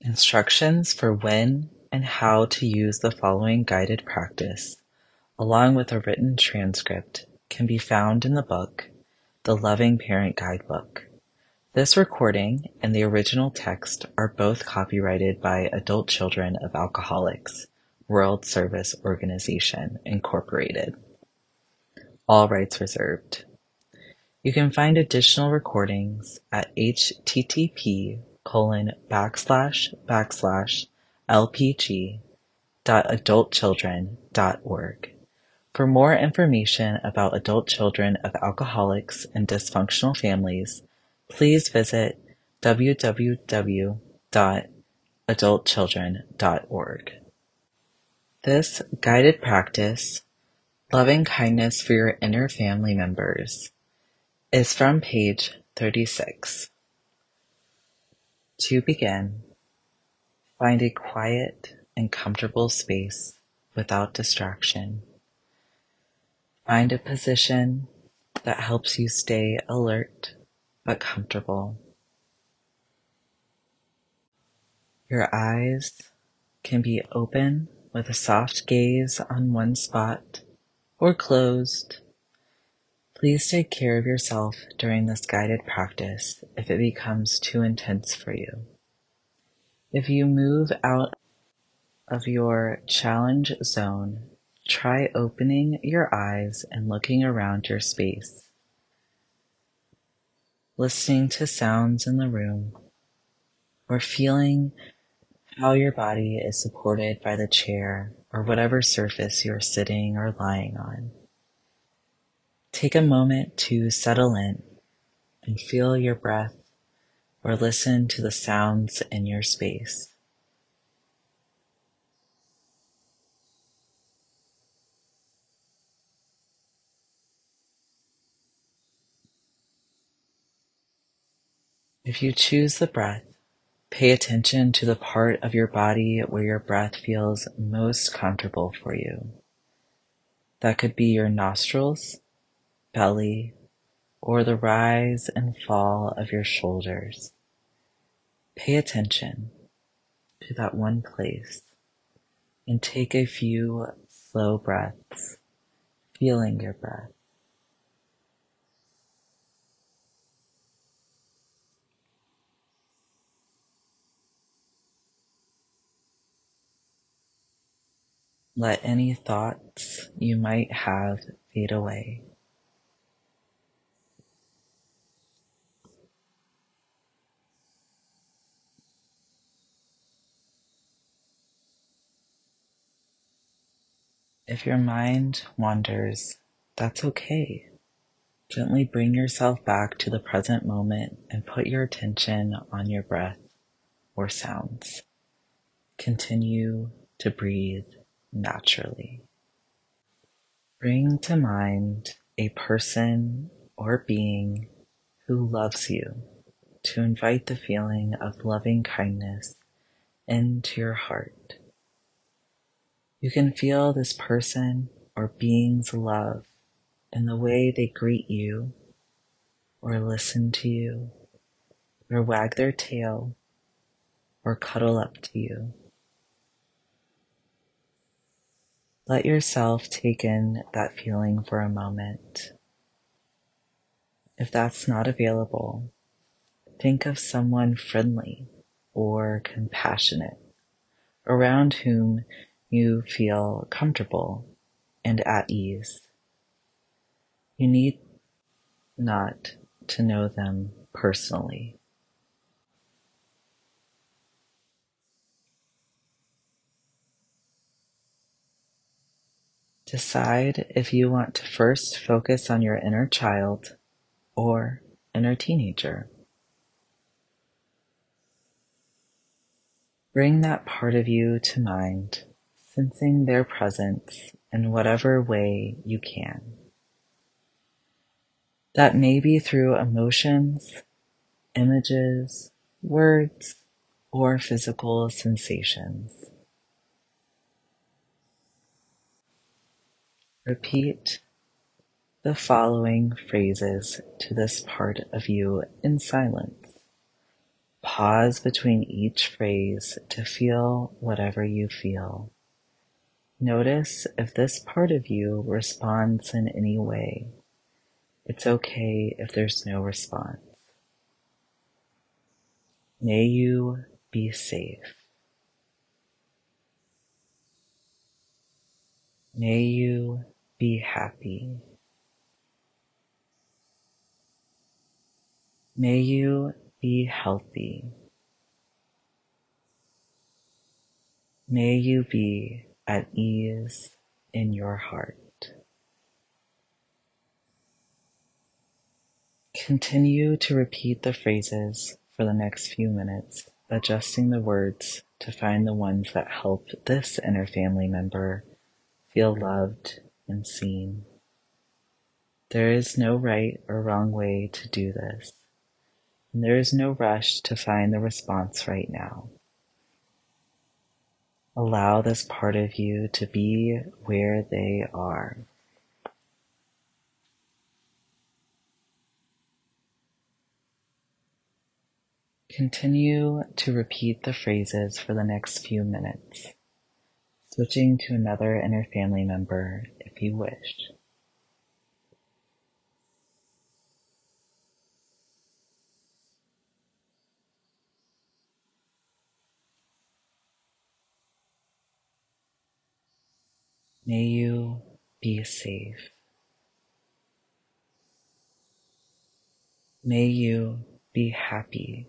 Instructions for when and how to use the following guided practice, along with a written transcript, can be found in the book, The Loving Parent Guidebook. This recording and the original text are both copyrighted by Adult Children of Alcoholics, World Service Organization, Incorporated. All rights reserved. You can find additional recordings at http://lpg.adultchildren.org. For more information about adult children of alcoholics and dysfunctional families, please visit www.adultchildren.org. This guided practice, Loving Kindness for Your Inner Family Members, is from page 36. To begin, find a quiet and comfortable space without distraction. Find a position that helps you stay alert but comfortable. Your eyes can be open with a soft gaze on one spot or closed. Please take care of yourself during this guided practice if it becomes too intense for you. If you move out of your challenge zone, try opening your eyes and looking around your space, listening to sounds in the room, or feeling how your body is supported by the chair or whatever surface you're sitting or lying on. Take a moment to settle in and feel your breath or listen to the sounds in your space. If you choose the breath, pay attention to the part of your body where your breath feels most comfortable for you. That could be your nostrils, belly, or the rise and fall of your shoulders. Pay attention to that one place and take a few slow breaths, feeling your breath. Let any thoughts you might have fade away. If your mind wanders, that's okay. Gently bring yourself back to the present moment and put your attention on your breath or sounds. Continue to breathe naturally. Bring to mind a person or being who loves you to invite the feeling of loving kindness into your heart. You can feel this person or being's love in the way they greet you or listen to you or wag their tail or cuddle up to you. Let yourself take in that feeling for a moment. If that's not available, think of someone friendly or compassionate around whom you feel comfortable and at ease. You need not to know them personally. Decide if you want to first focus on your inner child or inner teenager. Bring that part of you to mind, sensing their presence in whatever way you can. That may be through emotions, images, words, or physical sensations. Repeat the following phrases to this part of you in silence, Pause between each phrase to feel whatever you feel. Notice if this part of you responds in any way. It's okay if there's no response. May you be safe. May you be happy. May you be healthy. May you be at ease in your heart. Continue to repeat the phrases for the next few minutes, adjusting the words to find the ones that help this inner family member feel loved and seen. There is no right or wrong way to do this, and there is no rush to find the response right now. Allow this part of you to be where they are. Continue to repeat the phrases for the next few minutes, switching to another inner family member if you wish. May you be safe. May you be happy.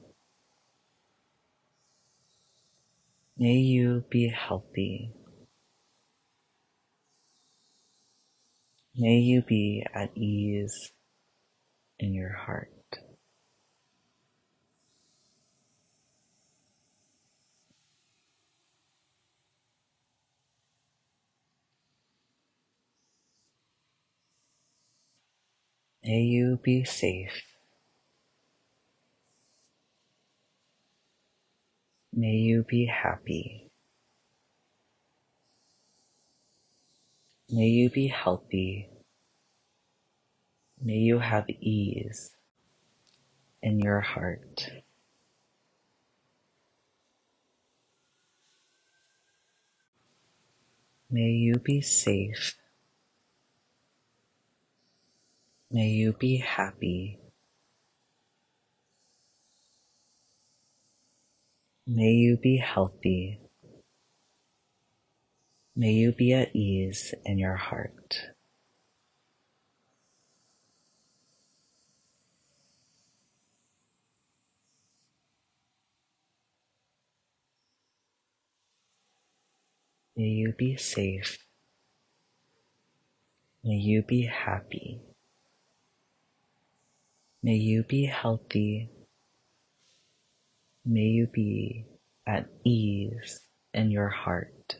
May you be healthy. May you be at ease in your heart. May you be safe. May you be happy. May you be healthy. May you have ease in your heart. May you be safe. May you be happy. May you be healthy. May you be at ease in your heart. May you be safe. May you be happy. May you be healthy. May you be at ease in your heart.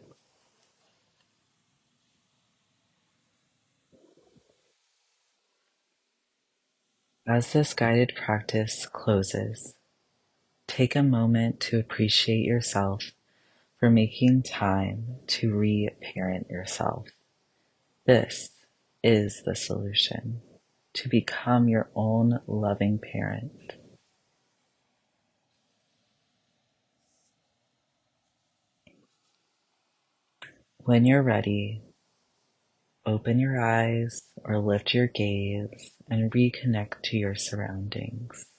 As this guided practice closes, take a moment to appreciate yourself for making time to re-parent yourself. This is the solution, to become your own loving parent. When you're ready, open your eyes or lift your gaze and reconnect to your surroundings.